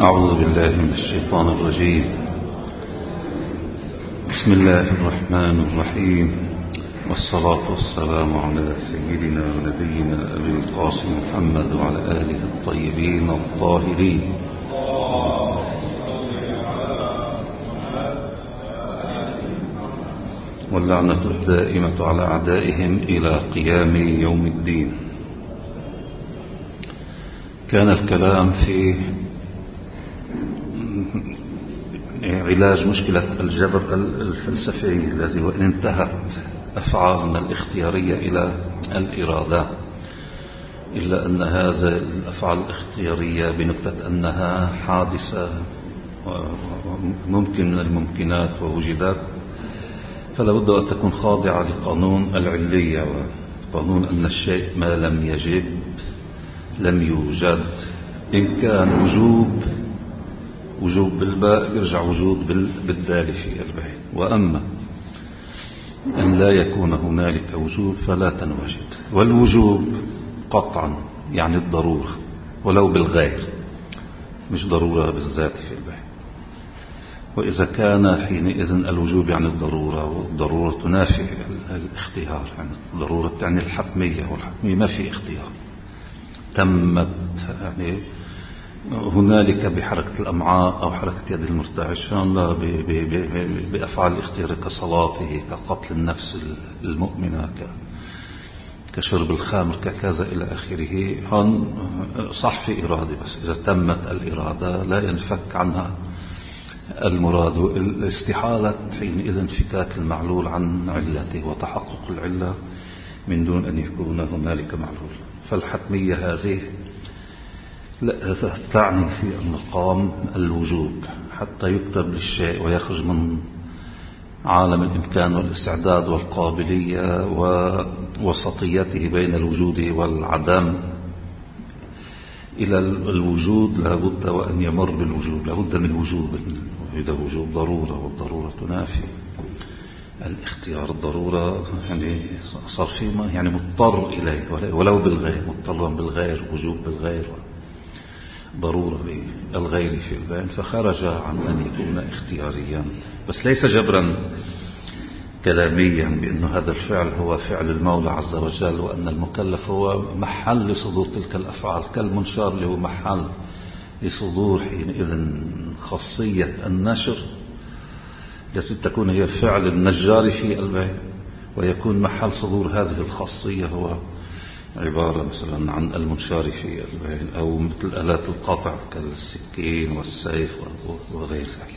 أعوذ بالله من الشيطان الرجيم. بسم الله الرحمن الرحيم، والصلاة والسلام على سيدنا ونبينا أبي القاسم محمد وعلى آله الطيبين الطاهرين. واللعنة الدائمة على أعدائهم إلى قيام يوم الدين. كان الكلام في علاج مشكلة الجبر الفلسفي الذي وإن انتهت أفعالنا الاختيارية إلى الإرادة، إلا أن هذا الأفعال الاختيارية بنكتة أنها حادثة ممكن من الممكنات ووجدت، فلا بد أن تكون خاضعة لقانون العلية، وقانون أن الشيء ما لم يجب لم يوجد. إن كان وجوب بالباء يرجع وجود بالدال في الباء، وأما أن لا يكون هنالك وجوب فلا تنوجد. والوجوب قطعا يعني الضرورة ولو بالغير، مش ضرورة بالذات في الباء. وإذا كان حينئذ الوجوب يعني الضرورة، والضرورة تنافي الاختيار، يعني الضرورة تعني الحتمية، والحتمية ما في اختيار، تمت يعني هنالك بحركة الأمعاء أو حركة يد المرتعش، لا بأفعال الاختيار كصلاته، كقتل النفس المؤمنة، كشرب الخمر، ككذا إلى آخره. هون صح في إرادة، بس إذا تمت الإرادة لا ينفك عنها المراد. الاستحالة حينئذ انفكاك المعلول عن علته وتحقق العلة من دون أن يكون هنالك معلول. فالحتمية هذه لا تعني في المقام الوجوب حتى يكتب للشيء ويخرج من عالم الإمكان والاستعداد والقابلية ووسطيته بين الوجود والعدم إلى الوجود. لابد وأن يمر بالوجود، لابد من وجوب. إذا وجوب ضرورة، والضرورة تنافي الاختيار. الضرورة يعني صار فيما يعني مضطر إليه ولو بالغير، مضطرا بالغير، وجوب بالغير، ضرورة بالغير في البين، فخرج عن أن يكون اختياريا، بس ليس جبرا كلاميا بأن هذا الفعل هو فعل المولى عز وجل، وأن المكلف هو محل لصدور تلك الأفعال، كالمنشار اللي هو محل لصدور حينئذ خاصية النشر التي تكون هي فعل النجار في البين، ويكون محل صدور هذه الخاصية هو عبارة مثلا عن المنشار في البين، أو مثل آلات القطع كالسكين والسيف وغير ذلك.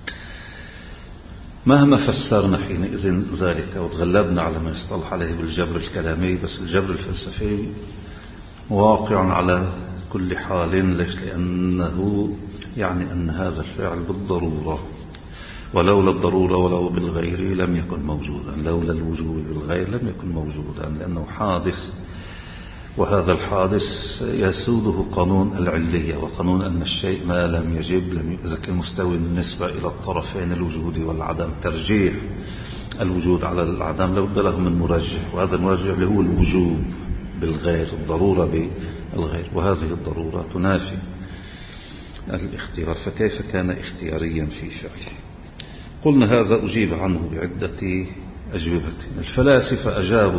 مهما فسرنا حينئذ ذلك وتغلبنا على ما يصطلح عليه بالجبر الكلامي، بس الجبر الفلسفي واقع على كل حال. ليش؟ لأنه يعني أن هذا الفعل بالضرورة، ولولا الضرورة ولو بالغير لم يكن موجودا، لولا الوجود بالغير لم يكن موجودا، لأنه حادث، وهذا الحادث يسوده قانون العلية، وقانون أن الشيء ما لم يجب لم يزك المستوي بالنسبة إلى الطرفين الوجود والعدم، ترجيح الوجود على العدم لابد له من مرجح، وهذا المرجح اللي هو الوجوب بالغير، الضرورة بالغير، وهذه الضرورة تنافي الاختيار، فكيف كان اختياريا في فعله؟ قلنا هذا أجيب عنه بعدة أجوبة. الفلاسفة أجابوا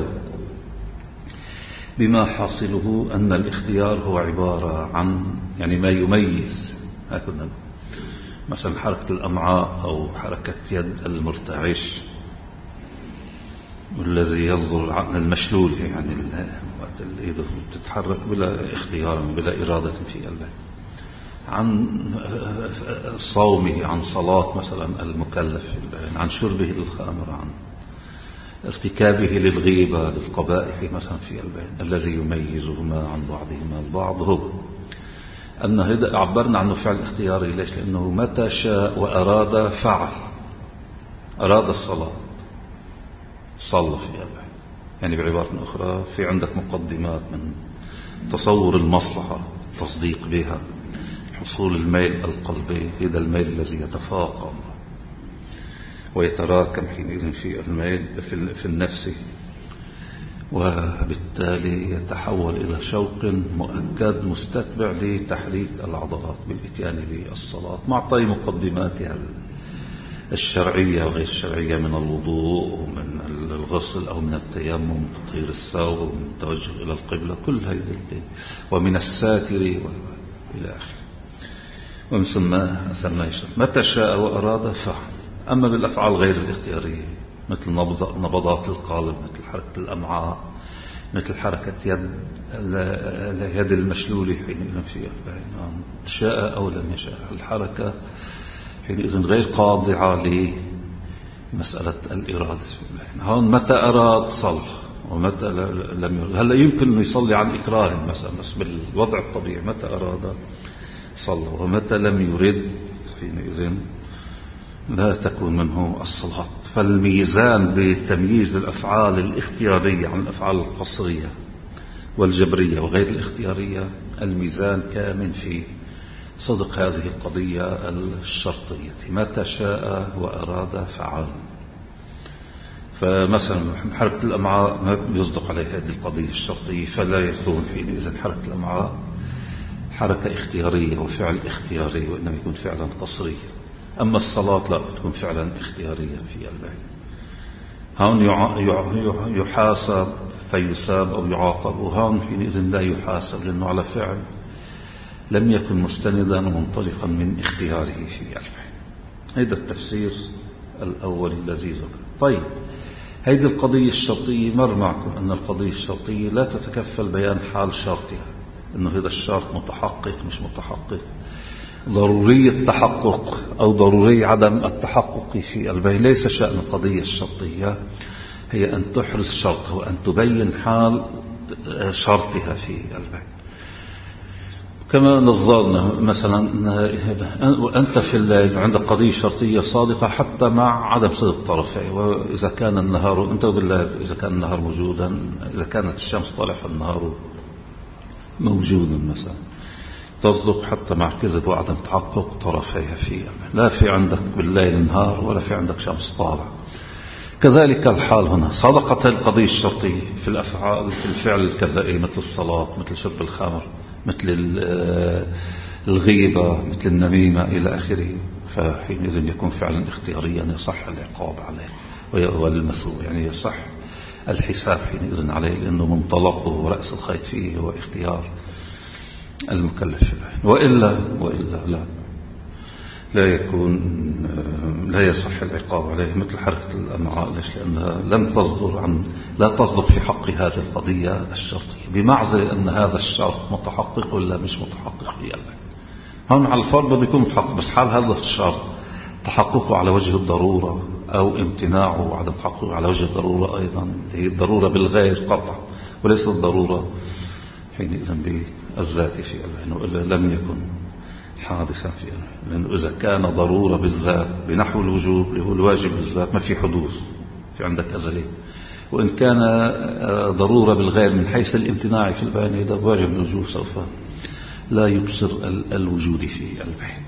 بما حاصله أن الاختيار هو عبارة عن يعني ما يميز، هكذا مثلا حركة الأمعاء أو حركة يد المرتعش، والذي يصدر عن المشلول، يعني وقت الإيد تتحرك بلا اختيار بلا إرادة في قلبه، عن صومه، عن صلاة مثلا المكلف، عن شربه للخمر، عن ارتكابه للغيبة للقبائح مثلا في البين. الذي يميزهما عن بعضهما البعض هو أن هذا عبرنا عنه فعل اختياري. ليش؟ لأنه متى شاء وأراد فعل. أراد الصلاة صلى في البين، يعني بعبارة أخرى في عندك مقدمات من تصور المصلحة، التصديق بها، حصول الميل القلبي، هذا الميل الذي يتفاقم ويتراكم حينئذ في الميل في النفس، وبالتالي يتحول إلى شوق مؤكد مستتبع لتحريك العضلات بالإتيان بالصلاة مع طي مقدماتها الشرعية وغير الشرعية من الوضوء ومن الغسل أو من التيمم تطهير الثوب ومن التوجه إلى القبلة كل هذه ومن الساتر إلى آخره. ومن ثم متى شاء وأراد فعل. أما بالأفعال غير الاختيارية مثل نبضات القلب، مثل حركة الأمعاء، مثل حركة يد المشلولة حينئذ في شاء أو لم يشاء. الحركة حينئذ غير خاضعة لمسألة الإرادة. هون متى أراد صلى ومتى لم يرد. هلا يمكن أن يصلي عن إكراه مثلا، بس بالوضع الطبيعي متى أراد صلى ومتى لم يرد حينئذ لا تكون منه الصلاة. فالميزان بتمييز الأفعال الاختيارية عن الأفعال القصرية والجبرية وغير الاختيارية، الميزان كامن في صدق هذه القضية الشرطية متى شاء وأراد فعل. فمثلا حركة الأمعاء ما يصدق عليها هذه القضية الشرطية، فلا يكون حينئذ حركة الأمعاء حركة اختيارية وفعل اختياري، وإنما يكون فعلا قصريا. أما الصلاة لا تكون فعلا اختيارية في البعيد. هون يحاسب فيساب أو يعاقب، وهون حينئذ لا يحاسب لأنه على فعل لم يكن مستندا ومنطلقا من اختياره في البعيد. هذا التفسير الأول الذي ذكر. طيب هذه القضية الشرطية مر معكم أن القضية الشرطية لا تتكفل بيان حال شرطها، أنه هذا الشرط متحقق مش متحقق، ضروري التحقق أو ضروري عدم التحقق في البيان. ليس شأن القضية الشرطية هي أن تحرز شرطها وأن تبين حال شرطها في البيان. كما نظرنا مثلا أنت في الليل عندك قضية شرطية صادقة حتى مع عدم صدق طرفيه، وإذا كان النهار أنت بالله إذا كان النهار موجودا، إذا كانت الشمس طالعة فالنهار موجودا مثلا، تصدق حتى مع كذب وعدم تحقق طرفيها فيها. لا في عندك بالليل نهار ولا في عندك شمس طالعة. كذلك الحال هنا، صدقت القضية الشرطية في الأفعال في الفعل الكذائي مثل الصلاة، مثل شرب الخمر، مثل الغيبة، مثل النميمة إلى آخره، فحينئذ يكون فعلا اختياريا يصح العقاب عليه والمثوب، يعني يصح الحساب حينئذ عليه، لأنه منطلقه ورأس الخيط فيه هو اختيار المكلف. وإلا لا يكون لا يصح العقاب عليه مثل حركة الأمعاء. ليش؟ لأنها لا تصدق في حق هذه القضية الشرطية، بمعزل أن هذا الشرط متحقق ولا مش متحقق في البعيد. هون على الفرض بيكون متحقق، بس حال هذا الشرط تحققه على وجه الضرورة أو امتناعه وعدم تحققه على وجه الضرورة أيضا، هي الضرورة بالغير قطع وليس الضرورة حينئذ بالذات في البعيد، وإلا لم يكن حادثا في البعيد. لأنه إذا كان ضرورة بالذات بنحو الوجوب اللي هو الواجب بالذات ما في حدوث، في عندك أزلي. وإن كان ضرورة بالغير من حيث الامتناع في البعيد، هذا واجب الوجوب سوف لا يبصر الوجود في البعيد.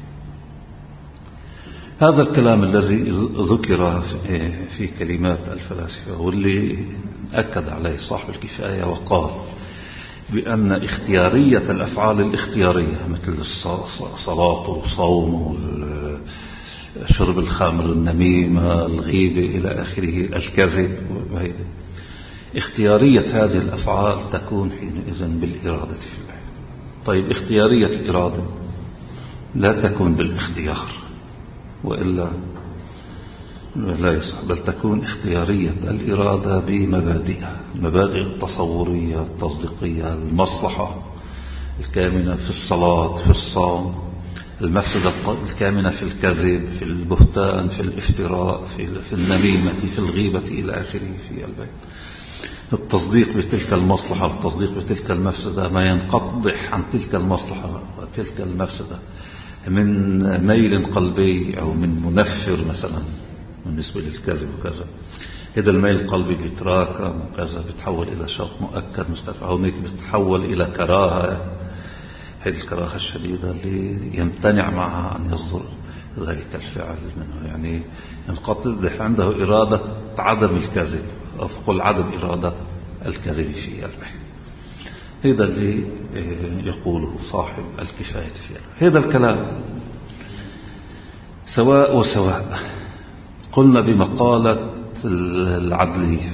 هذا الكلام الذي ذكر في كلمات الفلاسفة واللي أكد عليه صاحب الكفاية وقال بأن اختيارية الأفعال الاختيارية مثل الصلاة والصوم شرب الخمر النميمة الغيبة إلى آخره الكذب، اختيارية هذه الأفعال تكون حينئذ بالإرادة في البعيد. طيب اختيارية الإرادة لا تكون بالاختيار وإلا لا يصح، بل تكون اختيارية الإرادة بمبادئها، المبادئ التصورية التصديقية، المصلحة الكامنة في الصلاة في الصوم، المفسدة الكامنة في الكذب في البهتان في الافتراء في النميمة في الغيبة إلى آخره في البيت. التصديق بتلك المصلحة والتصديق بتلك المفسدة ما ينقضح عن تلك المصلحة وتلك المفسدة من ميل قلبي أو من منفر مثلا بالنسبة للكذب وكذا. هذا الميل القلبي بيتراكم وكذا بتحول إلى شوق مؤكد مستدفع، هونيك بتحول إلى كراهة، هذه الكراهة الشديدة اللي يمتنع معها أن يصدر ذلك الفعل منه، يعني ينقضح عنده إرادة عدم الكذب أو قل عدم إرادة الكذب في البيع. هذا اللي يقوله صاحب الكفاية في البيع. هذا الكلام سواء وسواء. قلنا بمقالة العدلية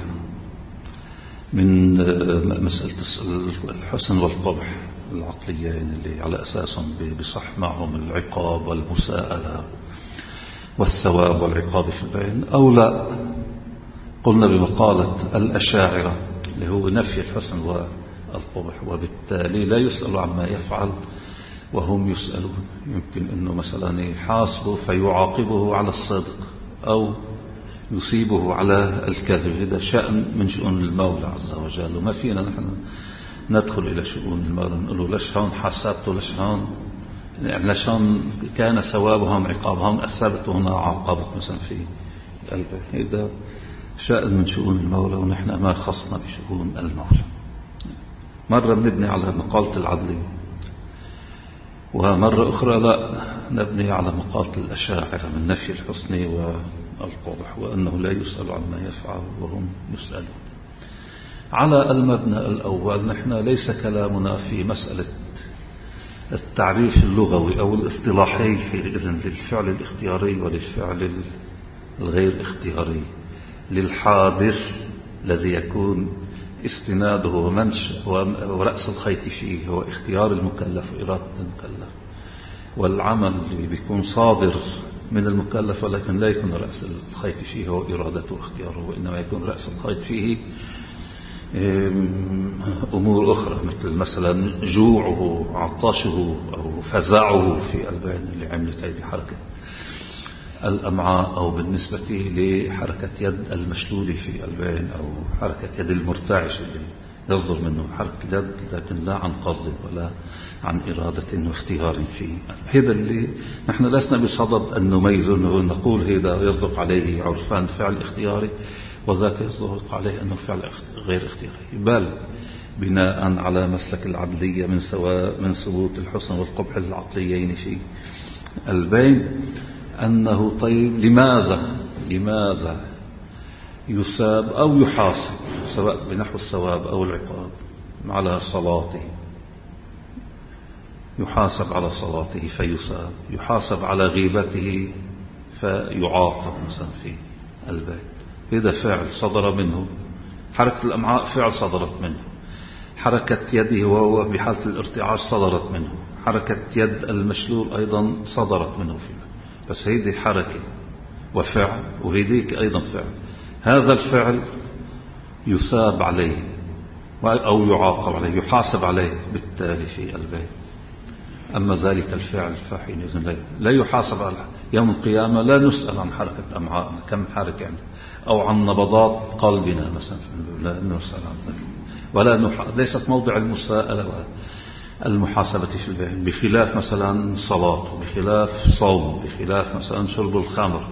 من مسألة الحسن والقبح العقليين اللي على أساسهم بصح معهم العقاب والمساءلة والثواب والعقاب في البين، أو لا. قلنا بمقالة الأشاعرة اللي هو نفي الحسن والقبح، وبالتالي لا يسأل عما يفعل وهم يسألون. يمكن أنه مثلا يحاسبه فيعاقبه على الصدق أو يصيبه على الكذب. هذا شأن من شؤون المولى عز وجل، وما فينا نحن ندخل إلى شؤون المولى نقول له ليش هون حاسبته، ليش هون، يعني ليش هون كان ثوابهم عقابهم، أثبت هنا عاقبت مثلا في قلبه. هذا شأن من شؤون المولى، ونحن ما خصنا بشؤون المولى. مرة بنبني على مقالة العدل، ومرة أخرى لا، نبني على مقالة الأشاعرة من نفي الحسن والقبح، وأنه لا يسأل عما يفعل وهم يسألون. على المبنى الأول نحن ليس كلامنا في مسألة التعريف اللغوي أو الاصطلاحي إذن للفعل الاختياري وللفعل الغير اختياري، للحادث الذي يكون استناده ومنشأ ورأس الخيط فيه هو اختيار المكلف وإرادة المكلف، والعمل اللي بيكون صادر من المكلف ولكن لا يكون رأس الخيط فيه هو إرادته واختياره، وإنما يكون رأس الخيط فيه أمور أخرى، مثلا جوعه، عطشه، أو فزعه في البين اللي عملت هذه حركة الأمعاء، أو بالنسبة لحركة يد المشلول في البين، أو حركة يد المرتعش اللي يصدر منه حركة اليد لكن لا عن قصد ولا عن إرادة واختيار فيه. هذا اللي نحن لسنا بصدد أن نميزه، نقول هذا يصدق عليه عرفان فعل اختياري وذاك يصدق عليه أنه فعل غير اختياري، بل بناء على مسلك العدلية من ثبوت الحسن والقبح العقليين في البين، أنه طيب لماذا يساب أو يحاسب، سواء بنحو الثواب أو العقاب، على صلاته، يحاسب على صلاته فيساب، يحاسب على غيبته فيعاقب مثلا في البيت. هذا فعل صدر منه، حركة الأمعاء فعل صدرت منه، حركة يده وهو بحالة الارتعاش صدرت منه، حركة يد المشلول أيضا صدرت منه فيه. بس هيدي حركة وفعل، وهيديك أيضا فعل. هذا الفعل يساب عليه أو يعاقب عليه، يحاسب عليه بالتالي في البيت. أما ذلك الفعل فحينئذ لا يحاسب على يوم القيامة. لا نسأل عن حركة أمعائنا كم حركة أو عن نبضات قلبنا مثلا، لا نسأل عن ذلك، ولا ليست موضع المساءلة والمحاسبة في البيت، بخلاف مثلا صلاة، بخلاف صوم، بخلاف مثلا شرب الخمر،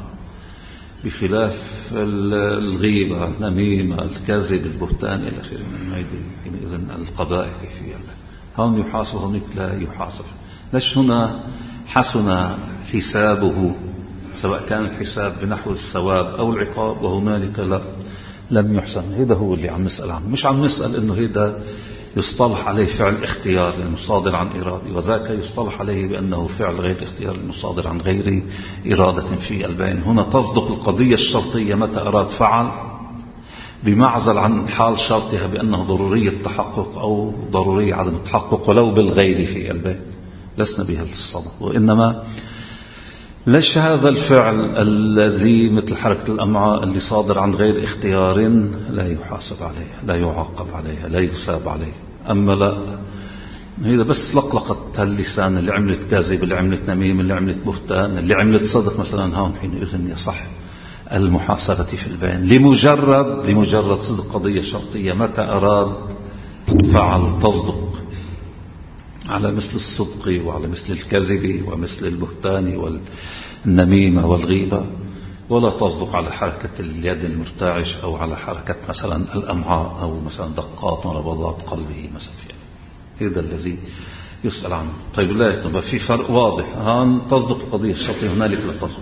بخلاف الغيبة، النميمة، الكذب، البهتان إلى آخره من حينئذ القبائح في الله. هون يحاسب، هونك لا يحاسب. ليش هنا حسن حسابه سواء كان الحساب بنحو الثواب أو العقاب، وهنالك لا، لم يحسن. هذا هو اللي عم نسأل عنه، مش عم نسأل إنه هذا يصطلح عليه فعل اختيار لأنه صادر عن إرادة، وذاك يصطلح عليه بأنه فعل غير اختيار لأنه صادر عن غير إرادة في البين. هنا تصدق القضية الشرطية متى أراد فعل، بمعزل عن حال شرطها بأنه ضروري التحقق أو ضروري عدم التحقق ولو بالغير في البين. لسنا بها الصدق، وإنما ليش هذا الفعل الذي مثل حركة الأمعاء اللي صادر عن غير اختيار لا يحاسب عليه، لا يعاقب عليها، لا يساب عليه. أما لا، هذا بس لقلقة اللسان اللي عملت كاذب، اللي عملت نميم، اللي عملت بهتان، اللي عملت صدق مثلا، هون حينئذ يصح المحاسبة في البين لمجرد صدق قضية شرطية. متى أراد فعل تصدق على مثل الصدق وعلى مثل الكذب ومثل البهتان والنميمة والغيبة، ولا تصدق على حركة اليد المرتعش أو على حركة مثلا الأمعاء أو مثلا دقات ونبضات قلبه مثلا. هذا الذي يسأل عنه. طيب لا يتنبه في فرق واضح، هان تصدق القضية الشرطية، هنالك لا تصدق.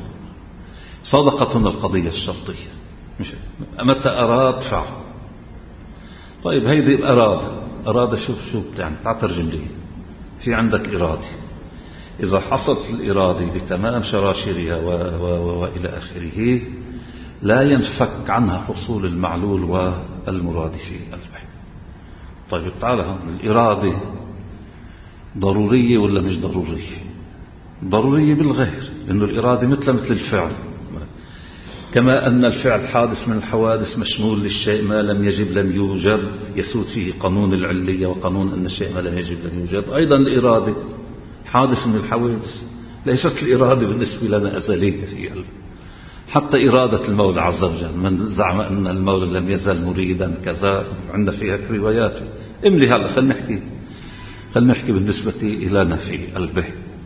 صدقت هنا القضية الشرطية، مش متى أراد فعل، طيب هيدي أرادة شوف يعني تعترجم لي. في عندك إرادة، إذا حصلت الإرادة بتمام شراشرها وإلى آخره لا ينفك عنها حصول المعلول والمراد في قلبه. طيب تعال هون، الإرادة ضرورية ولا مش ضرورية؟ ضرورية بالغير، لأنه الإرادة مثل الفعل، كما أن الفعل حادث من الحوادث مشمول للشيء ما لم يجب لم يوجد، يسود فيه قانون العلية وقانون أن الشيء ما لم يجب لم يوجد. أيضا الإرادة حادث من الحوادث، ليست الإرادة بالنسبة لنا أزلية في قلب. حتى إرادة المولى عز وجل، من زعم أن المولى لم يزل مريدا كذا، عندنا فيها روايات. املي هلا خلينا نحكي بالنسبة إلينا في قلبه.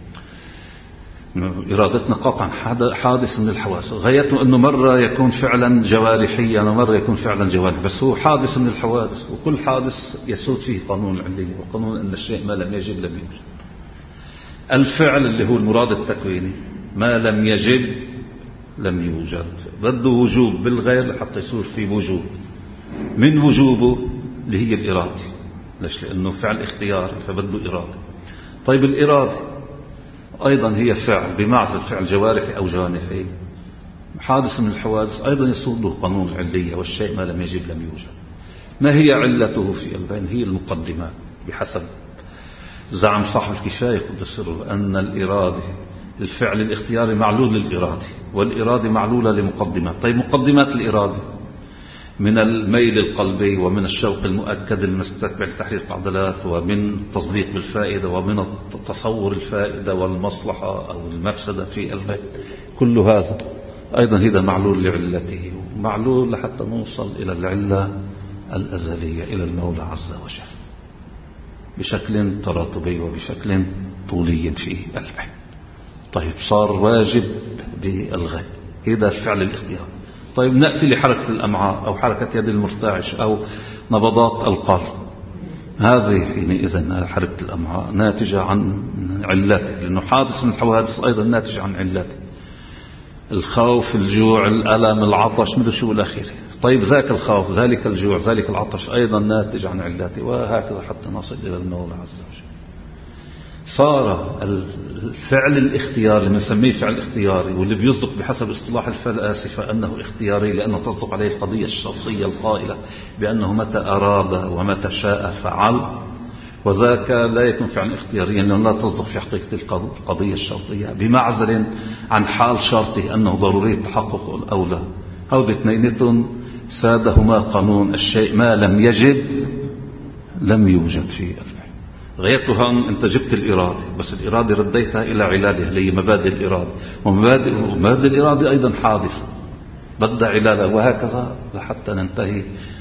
إرادتنا قطعا حادث من الحواس، غايته أنه مرة يكون فعلا جوارحيا ومرة يكون فعلا جوارح، بس هو حادث من الحوادث، وكل حادث يسود فيه قانون العلية وقانون أن الشيء ما لم يجب لم يوجد. الفعل اللي هو المراد التكويني ما لم يجب لم يوجد، بده وجوب بالغير لحتى يصير في وجوب. من وجوبه اللي هي الإرادة، ليش؟ لأنه فعل اختياري فبده إرادة. طيب الإرادة أيضا هي فعل بمعزل فعل جوارحي أو جوانحي، حادث من الحوادث، أيضا يسود له قانون العلية، والشيء ما لم يجب لم يوجد. ما هي علته في قلبين؟ هي المقدمات، بحسب زعم صاحب الكفاية قدس سره أن الإرادة الفعل الاختياري معلول للإرادة، والإرادة معلولة لمقدمات. طيب مقدمات الإرادة من الميل القلبي، ومن الشوق المؤكد المستتبع لتحريك العضلات، ومن التصديق بالفائدة، ومن تصور الفائدة والمصلحة أو المفسدة في قلبه. كل هذا أيضا هذا معلول لعلته، معلول لحتى نوصل إلى العلة الأزلية، إلى المولى عز وجل، بشكل تراتبي وبشكل طولي في قلبه. طيب صار واجب بالغيب، هذا الفعل الاختياري. طيب نأتي لحركة الأمعاء أو حركة يد المرتعش أو نبضات القلب. هذه حينئذ حركة الأمعاء ناتجة عن علته، لأنه حادث من الحوادث، أيضا ناتج عن علته. الخوف، الجوع، الألم، العطش، مدري شو الأخير. طيب ذاك الخوف، ذلك الجوع، ذلك العطش أيضا ناتج عن علته، وهكذا حتى نصل إلى المولى عز وجل. صار الفعل الاختياري اللي بنسميه فعل اختياري، واللي بيصدق بحسب اصطلاح الفلاسفة أنه اختياري، لأنه تصدق عليه القضية الشرطية القائلة بأنه متى أراد ومتى شاء فعل، وذاك لا يكون فعلا اختياريا لأنه لا تصدق في حقيقة القضية الشرطية، بمعزل عن حال شرطه أنه ضروري تحقق الأولى. أو باثنينتهم سادهما قانون الشيء ما لم يجب لم يوجد في قلبه. غايتها أنت جبت الإرادة، بس الإرادة رديتها إلى علالها اللي هي مبادئ الإرادة، ومبادئ الإرادة أيضا حادثة بدأ علالها، وهكذا لحتى ننتهي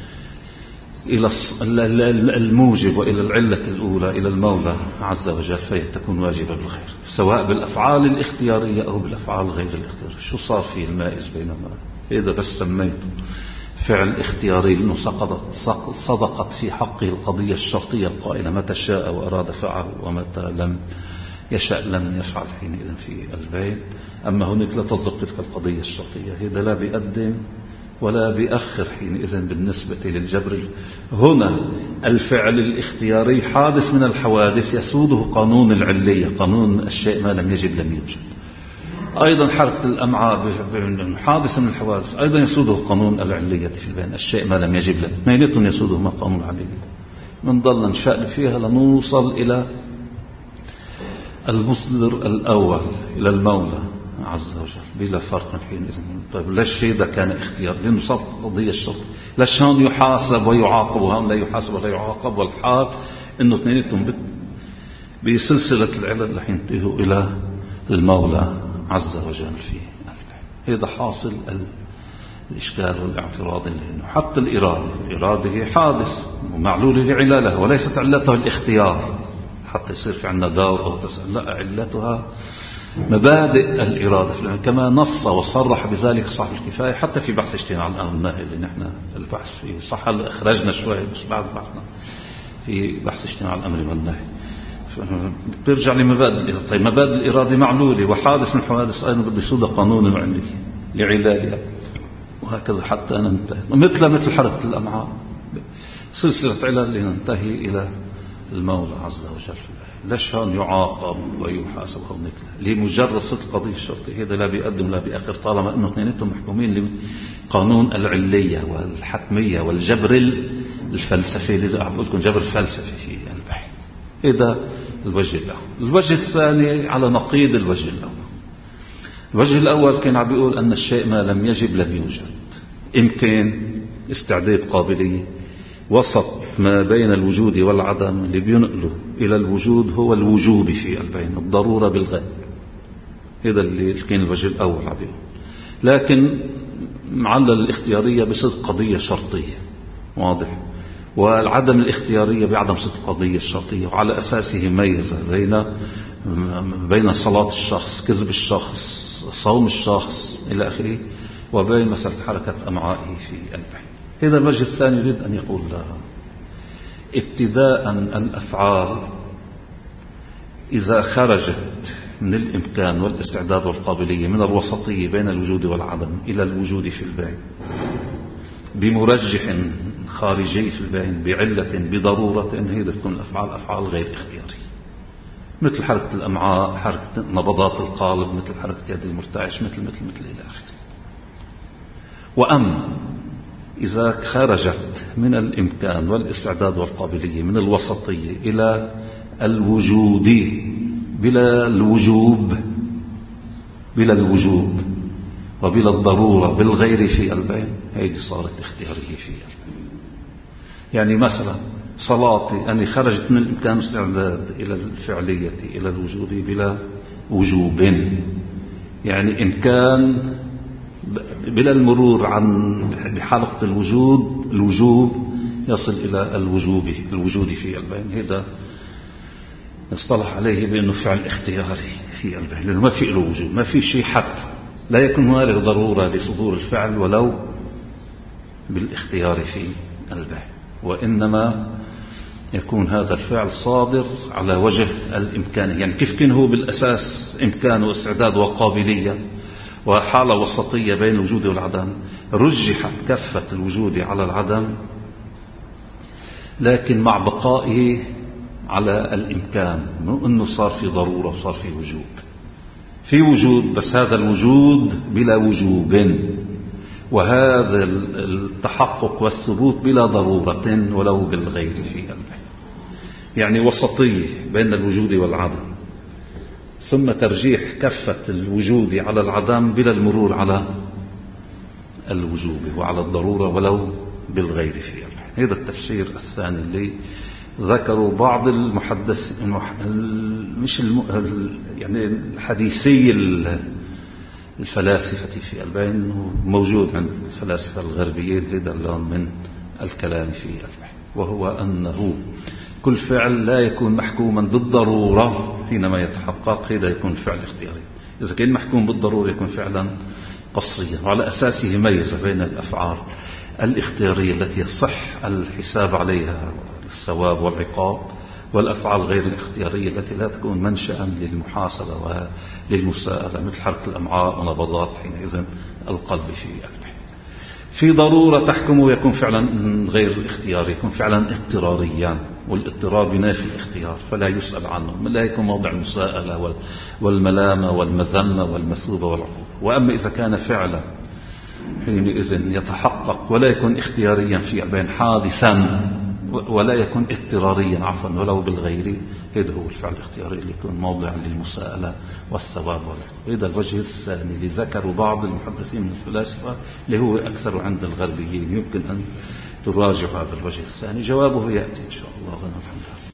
إلى الموجب وإلى العلة الأولى، إلى المولى عز وجل، فهي تكون واجبة بالخير، سواء بالأفعال الاختيارية أو بالأفعال غير الاختيارية. شو صار في المائز بينما إذا بس سميته فعل اختياري، لأنه صدقت في حقه القضية الشرطية القائلة متى شاء وأراد فعل، ومتى لم يشاء لم يفعل، حينئذ في البين. أما هناك لا تصدق تلك القضية الشرطية، هذا لا بيقدم ولا بيأخر حينئذ بالنسبة للجبر. هنا الفعل الاختياري حادث من الحوادث، يسوده قانون العلية، قانون الشيء ما لم يجب لم يوجد. أيضا حركة الأمعاء حادث من الحوادث، أيضا يسوده قانون العلية في البين، الشيء ما لم يجب لم، اثنيناتهم يسودهما قانون العلية. من ضل نشأل فيها لنوصل إلى المصدر الأول، إلى المولى عز وجل بلا فرق حينئذ. طيب ليش هذا كان اختيار؟ لأنه صارت قضية الشرط. ليش هون يحاسب ويعاقب وهون لا يحاسب ولا يعاقب؟ والحال إنه اثنيناتهم بسلسلة العلل رح ينتهوا إلى المولى عز وجل في قلبه. هذا حاصل الإشكال والاعتراض اللي إنه حتى الإرادة هي حادث ومعلولة لعلالها، وليست علتها الاختيار حتى يصير في عندنا دار أو تسأل، لا، علتها مبادئ الإرادة، كما نص وصرح بذلك صاحب الكفاية حتى في بحث اجتماع الأمر والنهي اللي نحن البحث فيه، صح أخرجنا شوي بس بعد بحثنا في بحث اجتماع الأمر والنهي بيرجع لمبادئ الإرادة. طيب مبادئ الإرادة معلولة وحادث من الحوادث، أيضا بده يسود قانون علمي لعلالها، وهكذا حتى ننتهي. مثل حركة الأمعاء، سلسلة علل لننتهي إلى المولى عز وجل. ليش هون يعاقب ويحاسب أو نكلة لمجرد صدق قضية الشرطي؟ هذا لا بيقدم لا بيأخر، طالما أنه اثنيناتهم محكومين لقانون العلية والحتمية والجبر الفلسفي. لذا أقول لكم جبر فلسفي في البحث. هذا الوجه الأول. الوجه الثاني على نقيض الوجه الأول. الوجه الأول كان عم بيقول أن الشيء ما لم يجب لم يوجد، إمكان استعداد قابلية، وسط ما بين الوجود والعدم اللي بينقله إلى الوجود هو الوجوب في البين، الضرورة بالغيب. هذا اللي كان الوجه الأول عم بيقول. لكن معلل الاختيارية بصدق قضية شرطية واضح، والعدم الاختيارية بعدم صدق قضية الشرطية، وعلى أساسه ميز بين صلاة الشخص، كذب الشخص، صوم الشخص إلى آخره، وبين مسألة حركة أمعائه في البحث. هذا الوجه الثاني يريد أن يقول لها ابتداء الأفعال إذا خرجت من الإمكان والاستعداد والقابلية من الوسطية بين الوجود والعدم إلى الوجود في الباين بمرجح خارجي في الباين بعلة بضرورة، هذا تكون الأفعال أفعال غير اختيارية، مثل حركة الأمعاء، حركة نبضات القالب، مثل حركة يد المرتعش، مثل إلى آخره. وأما إذا خرجت من الإمكان والاستعداد والقابلية من الوسطية إلى الوجود بلا الوجوب وبلا الضرورة بالغير في البين، هذه صارت اختيارية في البين. يعني مثلا صلاتي أني خرجت من الإمكان والاستعداد إلى الفعلية إلى الوجود بلا وجوب، يعني إمكان بلا المرور عن بحلقة الوجوب يصل إلى الوجود في البين. هذا يصطلح عليه بأنه فعل اختياري في البين، لأنه ما في له وجوب، ما في شيء حتى لا يكون هناك ضرورة لصدور الفعل ولو بالاختيار في البين، وإنما يكون هذا الفعل صادر على وجه الإمكانية. يعني كيف كان هو بالأساس إمكان واستعداد وقابلية وحالة وسطية بين الوجود والعدم، رجحت كفة الوجود على العدم لكن مع بقائه على الإمكان، مو أنه صار في ضرورة وصار في وجوب. في وجود بس هذا الوجود بلا وجوب، وهذا التحقق والثبوت بلا ضرورة ولو بالغير في البين. يعني وسطية بين الوجود والعدم، ثم ترجيح كفة الوجود على العدم بلا المرور على الوجوب وعلى الضرورة ولو بالغير في البين. هذا التفسير الثاني اللي ذكروا بعض المحدث يعني الحديثي الفلاسفة في البين، موجود عند الفلاسفة الغربيين هذا اللون من الكلام في البين، وهو أنه كل فعل لا يكون محكوما بالضرورة حينما يتحقق، هذا يكون فعل اختياري. إذا كان محكوم بالضرورة يكون فعلا قصريا، وعلى أساسه ميز بين الأفعال الاختيارية التي يصح الحساب عليها الثواب والعقاب، والأفعال غير الاختيارية التي لا تكون منشأ للمحاسبة وللمساءلة، مثل حركة الأمعاء ونبضات حينئذ القلب في البحث. في ضرورة تحكم ويكون فعلا غير اختياري، يكون فعلا اضطراريا، والاضطرار بينافي الاختيار فلا يسأل عنه، لا يكون موضع المساءلة والملامة والمذمة والمثوبة والعقوبة. وأما إذا كان فعلا حينئذ يتحقق ولا يكون اختياريا في البين، حادثا ولا يكون اضطراريا ولو بالغير، هذا هو الفعل الاختياري اللي يكون موضعا للمساءلة والثواب. هذا الوجه الثاني اللي ذكروا بعض المحدثين من الفلاسفة اللي هو أكثر عند الغربيين. يمكن أن تراجع هذا الوجه الثاني، جوابه يأتي إن شاء الله.